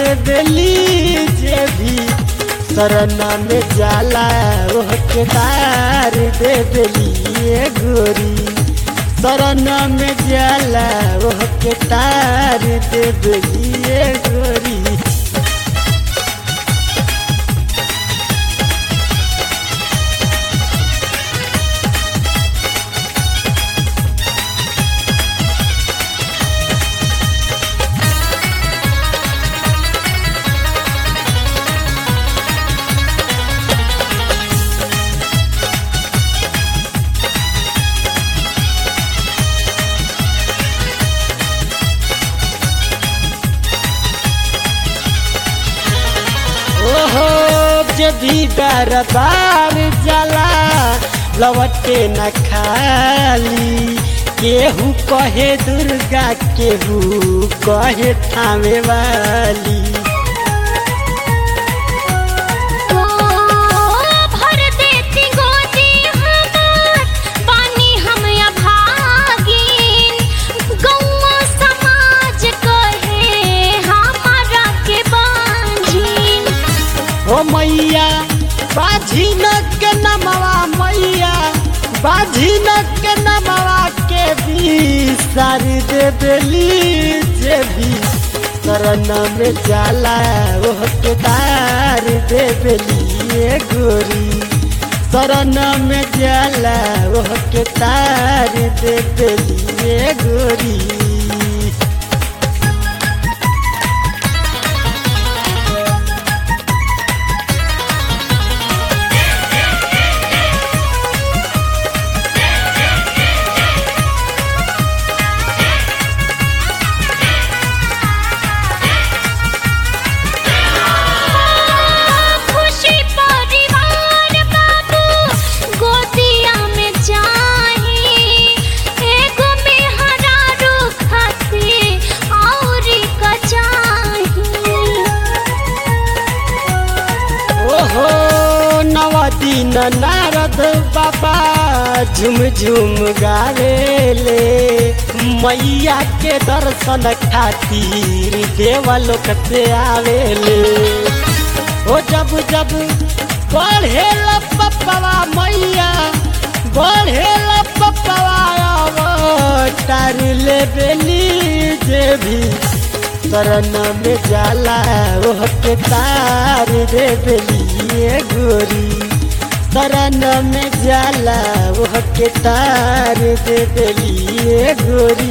दे बेली जे भी शरण में जाला ओह के तार दे बेली गोरी शरण में जाला ओह के तार दे बेली गोरी। जब भी दरबार जाला लौटे न खाली केहू कहे दुर्गा केहू कहे थामे वाली। मैया बाझिन के नमवा मैया बाझिन के नमवा के भी सारी दे बेली जे भी शरण में जाला ओह के तार दे बेली गोरी शरण में जाला ओह के तार दे बेली गोरी। दिन नारद बाबा झुम झुम गावेले मैया के दर्शन खातिर देवलोक से आवेले। ओ जब जब बढ़ेला पप्पवा मैया बढ़ेला पप्पवा तार ले बेली जे भी शरण में जाला ओह के तार दे बेली गोरी शरण में जाला ओह के तार दे बेली गोरी।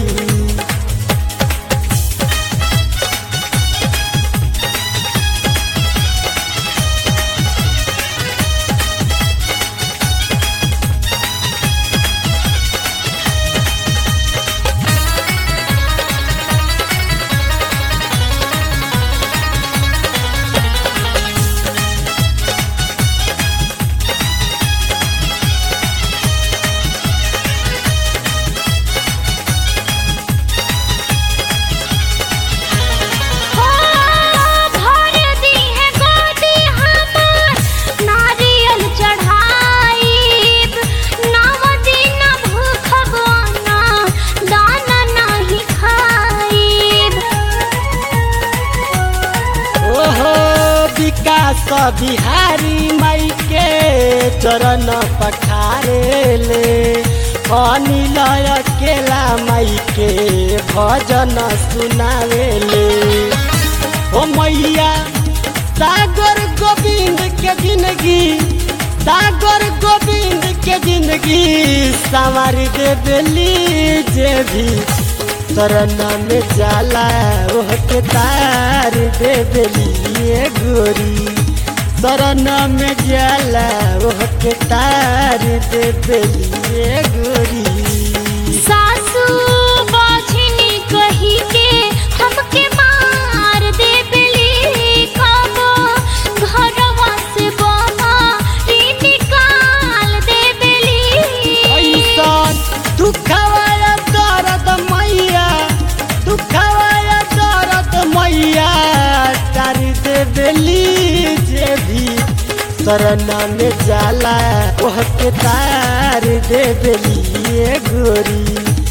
बिहारी माई के चरण पखारे ले अनिल अकेला माई के भजन सुनावे ले। ओ मैया सागर गोविंद के जिंदगी सागर गोविंद के जिंदगी संवार दे बेली जे भी शरण में जाला ओह के तार दे बेली गोरी शरण में जाला ओह के तार दे बेली गोरी। सासू बाझिनी कही के हमके मार दे बेली कबो घरवा से बाहर निकाल दे बेली। ऐसा दुखवाया दर्द मैया दुखवाया दर्द मैया तार दे बेली जे भी शरण में जाला ओह के तार दे बेली गोरी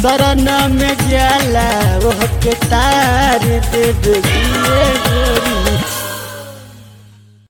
शरण में जाला ओह के तार देवे गोरी